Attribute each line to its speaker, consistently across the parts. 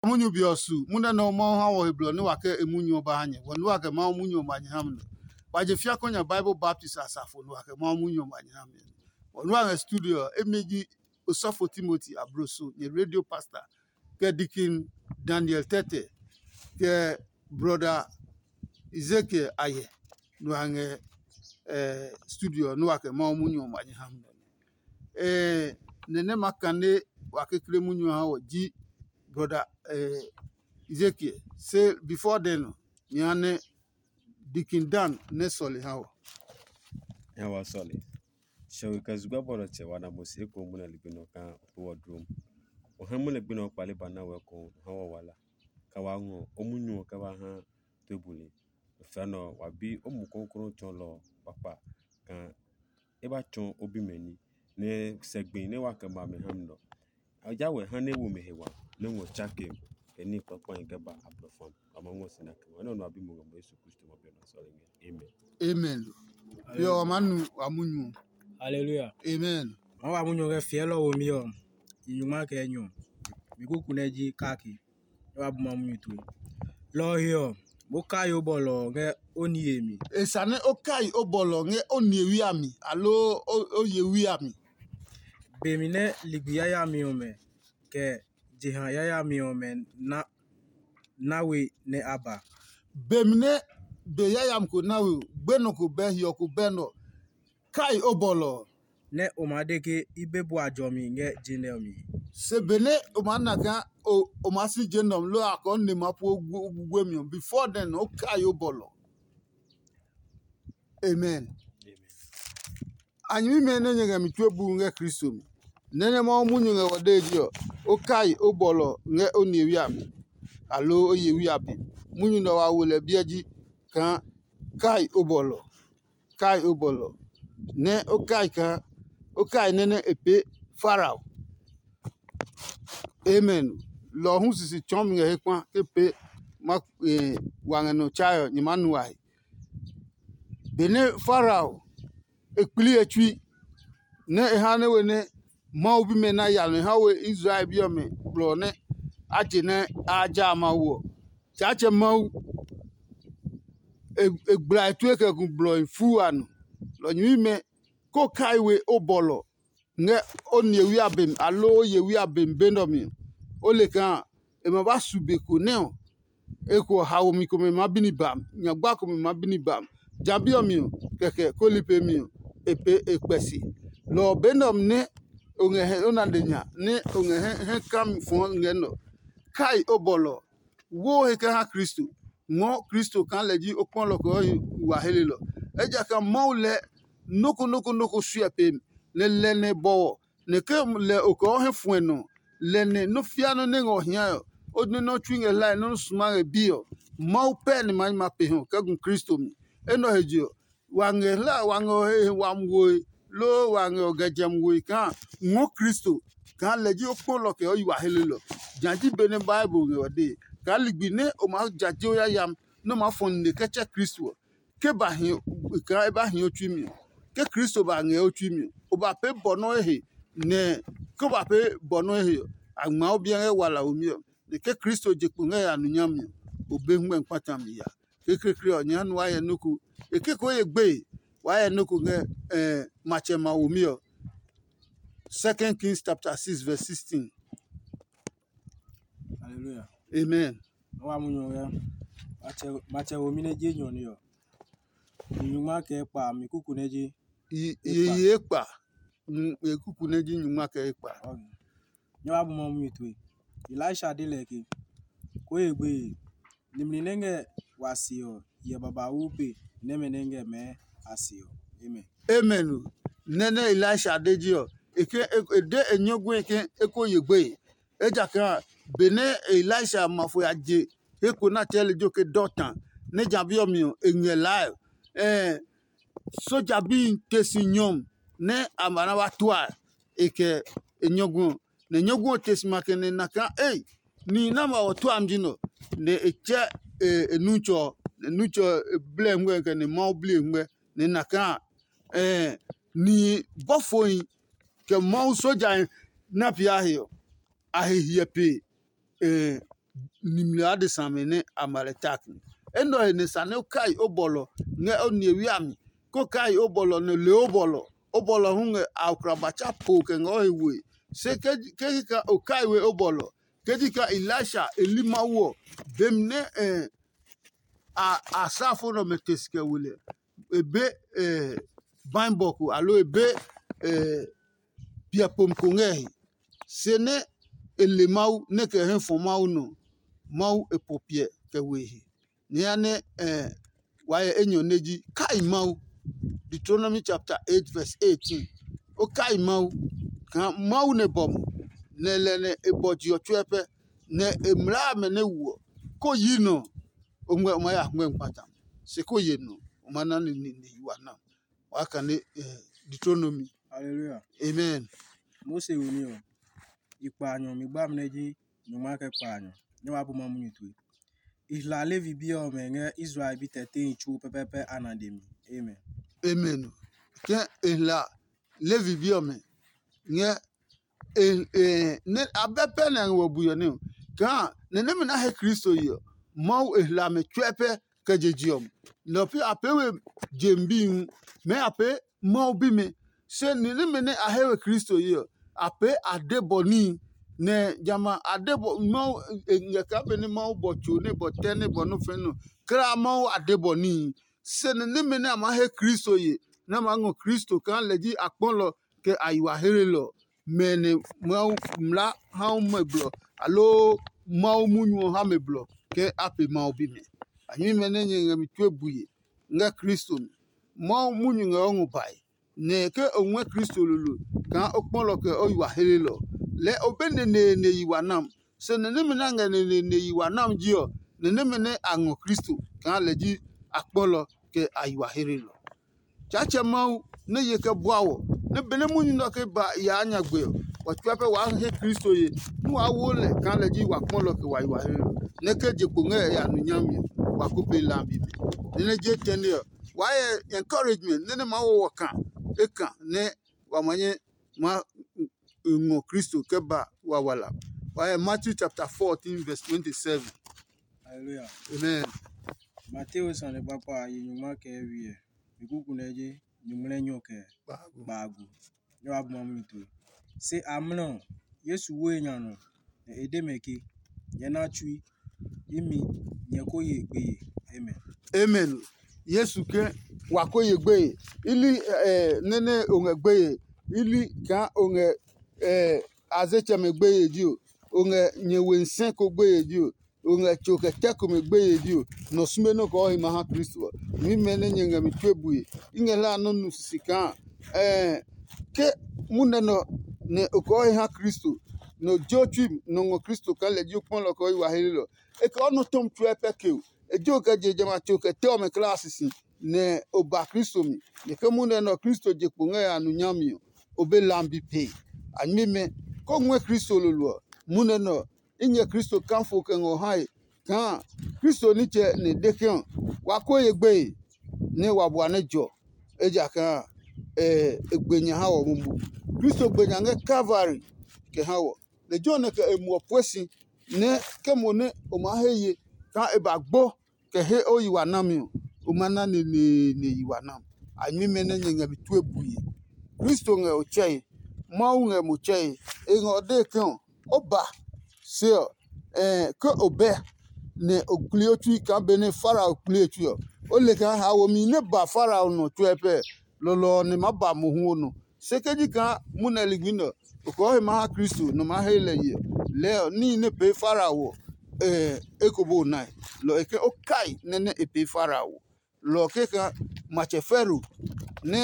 Speaker 1: munyu biosu muna no mo ha wo heblo ne wake emunyu ba anye wonu wake ma munyu ma nyam no waje fia konya Bible Baptist asafo no wake ma munyu ma nyam wonu wa studio emeji Osofo Timothy Abroso ye radio pastor ke Dikin Daniel Tete ke brother Ezekiel Aye no hange studio no wake ma munyu ma nyam nene makane wake kire munyu ha wo ji brother Ezekiel say before then nyane Dikin Dan ne soli hawa
Speaker 2: Hawa soli so kazugwa bolo che wana mose ko muna libino kan wardroom o hamu le bino pale bana we ko hawa wala kawango omunyu ka ba ha tebuli fano wabi omukonkron cholo papa kan eba chon obi meni ne segbin ne wa kan ba me hamdo ajawe hane wo mehewa ne wo chake eni papa ngaba abrofam amango sinaka wana no abi mo ngamo Yesu Kristo mo beno soli amen
Speaker 1: amen yo manu amunyu
Speaker 3: Hallelujah.
Speaker 1: amen
Speaker 3: Wa munyo ge fielo wo mi o. Inyuma ke enyo. Mi kuku neji kaki. Wa bu ma munyo tu. Lo hio. Bo kayo bolo ge oni emi.
Speaker 1: esane okai obolo nge oniewi ami alo oyewi ami
Speaker 3: Be mi ne ligbiya ya mi o me. Ke jihan ya mi o me na we ne aba.
Speaker 1: bemine be yayam ko nawe gbeno ko be hio ko beno kai obolo
Speaker 3: Ne o ma de ke ibe bu ajo mi nge jine mi.
Speaker 1: se bene o manaka o masi genom lo akon ne mapo gwemi before then okai obolo amen anyi me ne nyega mi twebu nge Kristo mi nene ma munyu nge wadejo okai obolo nge oniewi ami alo oyewi abi munyu no wa wole biaji kan kai obolo ne okai nene epe Farao amen lo hu sisi chom nge hekwa kepe ma wange no chayo nyimanuai bene Farao ekpili etwi ne ehane we ne ma obi me na yal me ha we Israel bi o me bro ne aje ne aja ma wo chache ma egbla etu ke gun blo fu anu lo nyi me ko kai we obolo nge oniewi abem alo yewi abem bendomi ole kan e ma ba sube ko ne o eko hawo mi ko me ma bini bam nyagba ko me ma bini bam jabi o mi keke ko lipe mi epe ekpesi lo bendom ne onge he onandenya ne onge he kam fon nge no kai obolo wo he ka Kristo ngo Kristo kan leji okon lo ko wa helelo eja kan maule noko suepe ne lene bo ne ke le oko he fueno lene no fiano ne ngo hia o no twinge la no suma bio mau pen man ma pe ho ka gun Kristo mi eno hejo wange la wango he wamwo lo wange ogajem wo kan ngo Kristo kan leji okon lo ke o wa helelo janji bene Bible nge wade ka ligbine o ma jaje o yam no ma fon ne keche Kristo ke ba hin ka e ba hin otwi mi ke Kristo ba nge otwi mi o ba pe bono ehe ne ko ba pe bono ehe agma obi en wala omi o ne ke Kristo je pu nge ya nunyam mi o be hu en patam ya ke krekre onya nu aye nuku e ke ko ye gbe wa ye nuku nge machema omi o 2 Kings chapter 6 verse 16
Speaker 3: Hallelujah.
Speaker 1: amen
Speaker 3: Wa munyo ge mache wo mi neji enyo ni o. Inyuma ke pa mi kuku neji.
Speaker 1: ye pa ekuku neji nyuma ke ipa
Speaker 3: Nyo abu ma munyo tu. Elisha de leke. Ko egbe nimni nenge wasio ye baba ube nemenenge me asio. Amen.
Speaker 1: amen nene Elisha dejio eke de enyogun eke eko yegbe eja kan bene Elisha mafo aje eko na tele joke dotan ne jabi omi enye live soja bi tesi nyom ne amana wa twa eke enyogun ne nyogun tesi makene naka ni na ma otu amjino ne eche enucho ble ngwe ke ne ma ble ngwe ne naka ni bofoyin ke ma soja na pia ahihie pe nimlia de samene amaletak endo ene sane kai obolo nge oniewi ami ko kai obolo ne le obolo hunge akrabacha po ke ngo ewe se ke ka o kai we obolo ke ka Elisha elimawo bemne a safo no meteske wule ebe bainboku alo ebe pia pomkongehi sene elemau ne ke hen mau no mau epopie ke wehi ne ane waye enyo neji kai mau Deuteronomy chapter 8 verse 18 o kai mau kan mau ne bom ne le ne eboji otwepe ne emra me ne wo ko yino omwe omaya ngwe mpata se ko yino omana ni wana waka ne Deuteronomy.
Speaker 3: Hallelujah.
Speaker 1: Amen.
Speaker 3: Mose woni o. Ipanyo mi gba mneji nyuma ke panyo. Nyawa bu mamu nyitwe. Isla levi bi o menga Israel bi 13 chu pepepe anademi. Amen.
Speaker 1: Amen. Ke isla levi bi o me nge ne abepe na wo buyo ne ka ne ne na he Kristo yo mau isla me twepe ke jejiom no pi apewe jembi me ape mau bi me se ne ne ne ahewe Kristo yo ape adeboni ne jama adebo mau ngaka be ne mau bocho ne botene bonu fenu kra mau adeboni se ne ne ne ama he Kristo ye na mango Kristo kan leji akpolo ke aywa herelo mene mau mla ha meblo alo mau munyo ha meblo ke ape mau bi me anyi mene nye mi twebuye nga Kristo mau munyo nga ongu bai ne ke onwe Kristo lulu kan okpolo ke oywa herelo le obene ne yiwanam se ne ne mena nga ne yiwanam jio ne mene ango Kristo kan leji akpolo ke aywa herelo chacha mau ne yeke bwawo ne bene munyo no ke ba ya anya gbe o twepe wa he Kristo ye nu awole kan leji wa kpolo ke wa aywa herelo ne ke jepo nge ya nu nyami wa kupe lambi ne je tene why encouragement ne mawo waka eka ne wamanye ma ngo Kristo keba wawala why Matthew chapter 14 verse 27.
Speaker 3: Hallelujah.
Speaker 1: Amen.
Speaker 3: Matthew sane papa yenyuma ke wie ikuku neje nyumle nyoke bagu nyawa bu mamu nyitwe se amno Yesu we nyano edemeki yana chui imi nyekoye gbe. Amen.
Speaker 1: Amen. Yesu ke wakoye gbe ili nene onge gbe ili kan onge azeche me gbe dio onge nyewensen ko gbe dio onge choke teko me gbe dio no sume no ko hima ha Kristo mi mene nyenga mi twebuye ingela no nusika ke muneno ne ko ha Kristo no jochim no ngo Kristo kan le dio pon lo ko wa helilo e ko no tom twepe ke ejo ka je jama choke te o me class ne oba Kristo mi ne ke muneno Kristo je punga ya nu nyami obe lambi pe anyime ko nwe Kristo lolo muneno inye Kristo kan fo ke ngo hai kan Kristo ni che ne dekion wa ko ye gbe ne wa bua ne jo eja kan egbenya ha wo mu Kristo gbenya nge Calvary ke ha wo le jo ne ke emu oposi ne ke mo ne o ma heye kan e bagbo ke he o yiwa nami o mana ne yiwa nam anyime ne nyenga bitu ebuye Kristo nge o chei mau nge mo chei e ngo de kan oba se ke obe ne okuliotu kan be ne fara okuliotu o le kan ha wo mi ne ba fara no twepe lolo ne maba mo hu no sekeji kan muneligino ko he ma Kristo no ma hele ye le ni ne pe fara wo ekobo nai lo eke okai ne e pe fara wo lo ke kan macheferu ne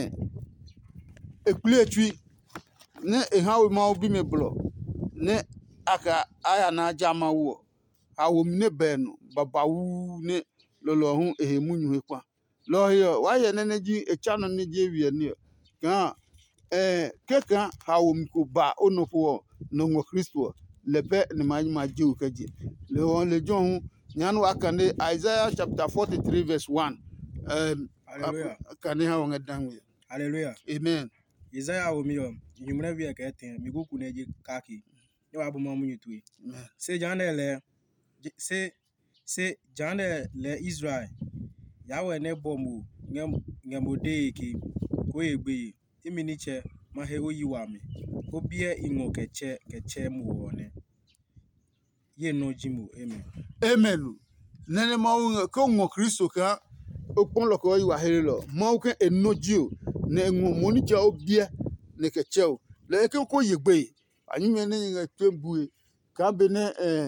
Speaker 1: ekuliotu ne e ha wo ma obi me blo ne aka aya na jama wo awo mne benu babawu ne lolo hu ehemunyu kwa lo yo wa ye ne ji echano ne je wie ne kan keka awo mko ba onopo no ngo Kristo lebe ne ma je kaje le on le jon nyanu akane Isaiah chapter 43 verse 1
Speaker 3: Hallelujah.
Speaker 1: Kane ha wonga danwe.
Speaker 3: Hallelujah.
Speaker 1: Amen.
Speaker 3: Isaiah wo mi yo nyumre wie ke ten mi kuku neje kaki nyawa bu mamu nyitwe
Speaker 1: Amen.
Speaker 3: se janele se jane le Israel yawe ne bomu ngemode ke ko egbe iminiche mahe oyiwame obie ingo keche mu one ye no jimu amen
Speaker 1: Amen. Nene mau ko ngo Kristo ka okpon lo ko yiwa hele lo. Mau ke enojio ne ngo moni cha obie ne ke cheo. Le ke ko yegbe. Anyi me ne nga twembue ka be ne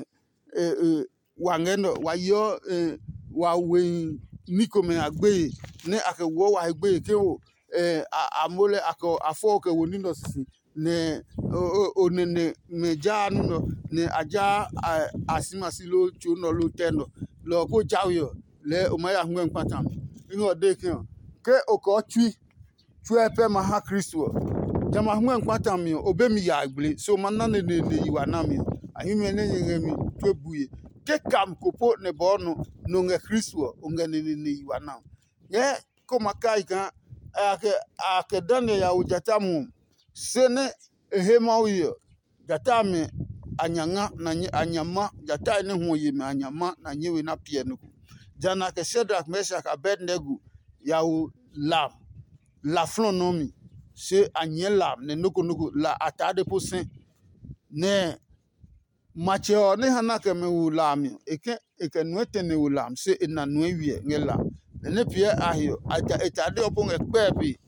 Speaker 1: wa ngeno wa yo wa we niko me agbe ne ake wo wa egbe ke o amole ako afo ke woni no sisi ne onene meja no ne aja asimasi lo chu no lo teno lo ko jawo le o ma ya hwen patam ngo de ke oko twi epe ma ha Kristo jama hwen patam mi obemi ya agble so manna ne yiwa na mi ahime ne yemi twebuye ke kam kopo ne bono no nge Kristo onge ne yiwa na ye ko makai kan ake dane ya ujatamu sene ehemawiyo jatame anyanga na anyama jata ne ho yime anyama na nyewe na pie no jana ke Shadrach Meshach Abednego ya la flonomi se anyela ne noko la atade posen ne macheo ne hanaka me ulami eke nuete ne ulam se ina nuewie ngela ne pie ahio aja etade opon ekpebi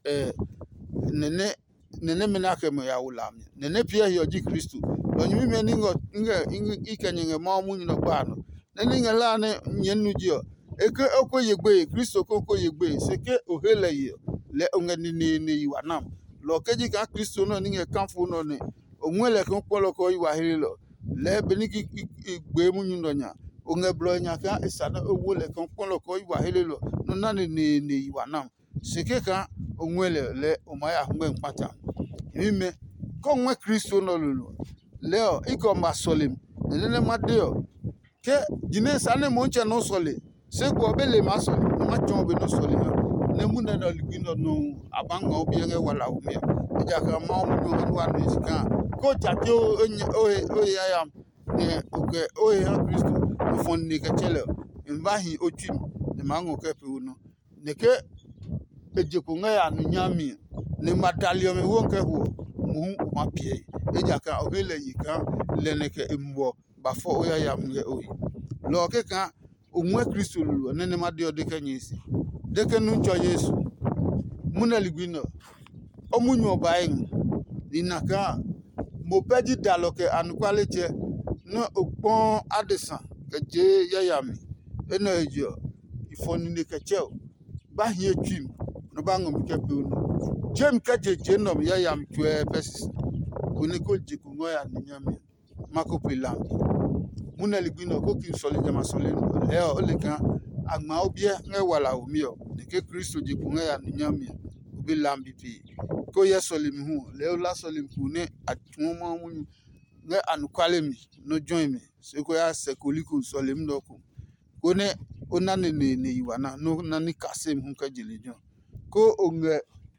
Speaker 1: nene menake me ya ulami nene pie ahio ji Kristo onyi me ningo ikenye ma munyu no gbano nene ngela ne nyenujio eke okwo yegbe Kristo ko yegbe seke ohele ye le ongeni ni yiwanam lo keji ka Kristo no ninge kanfu no ne onwele ko polo ko yiwa helelo le beniki igbe munyu no nya onge blo nya ka esana owole ko polo ko yiwa helelo no na ni yiwanam seke ka onwele le omaya hwe npata ime ko nwe Kristo no lulu leo iko masolim nene madeo ke jine sane monche no sole se ko bele masole ma chombe no sole ne muna na ligino no abanga obienge wala umia ja ka ma mu no wa no sika ko jate o ya ne oke o ya Kristo fon ni ke chele mbahi otwim ne mango ke pe uno ne ke ejeko nga ya no nyami ne madalio me won ke ho mu ma pie ja ka o hele yika le ne ke mbo bafo o ya mwe oyi lo ke ka onwe Kristo lulu nene madio de kenyisi de kenu cho Yesu muna ligwino omunyu obayin inaka mo peji daloke anukwaleche no opon adesan keje yayami eno ejo ifoni ne kecheo ba hie twim no ba ngom kepe unu jem keje no yayam twe pesis kuni ko jiku ngoya nyami makopila muna ligwino ko kin sole jama sole leo oleka agma obie nge wala omio ne ke Kristo jiku ngoya nyami obi lambi pi ko yesolim hu leo la solim kune atuma mun nge anukwale mi no join me se ko ya sekuliko solim ndoko kone onane ne yiwana no nani kasem hu ka jelejo ko onge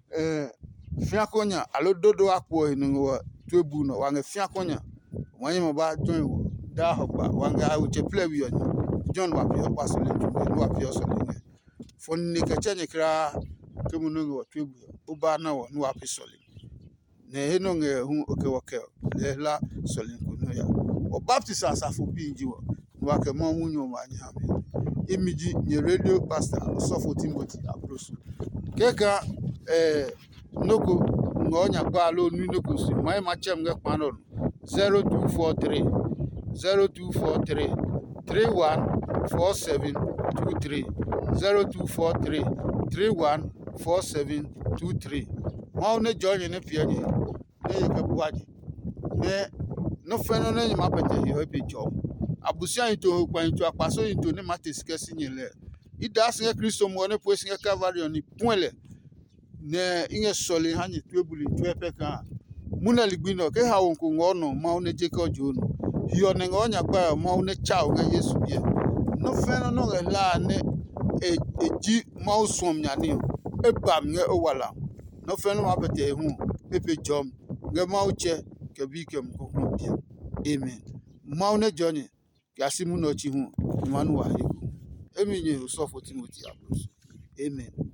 Speaker 1: fiakonya alododo akwo enu twebu no wange fiakonya wanye mba join wo da hoba wange awuche plewi yo John wa pio pasolim no wa pio solim fonni ke chenye kra kemuno wo twebu uba na wo no wa pisolim ne heno nge hu oke woke le la solim kuno ya o baptist asafo binji wo wa ke mo munyo ma nya mi imiji nye radio pastor Sofo Timothy Aproso keka noko ngonya gba lo ni noko si mai ma chem nge pano 0243 314723 0243 314723 ma ne join ne piaje ne ka buaje ne no feno ne ma pete yo ebi jo abusia into kwan into apaso into ne mateske sinyele ida singe Kristo mo ne po singe Calvary ni poinle ne inge sole hanyi twebuli twepe ka muna ligbino ke ha won ko ngono ma one jeko jono hiyo ne ngonya gba ma one chao nga Yesu bia no feno no la ne eji ma usom nyane ebam nge owala no feno ma pete hu pepe jom nge ma uche ke bi ke mko bia amen ma one joni kiasi mu no chi hu manu wa ego emi nye Osofo Timothy Abusu amen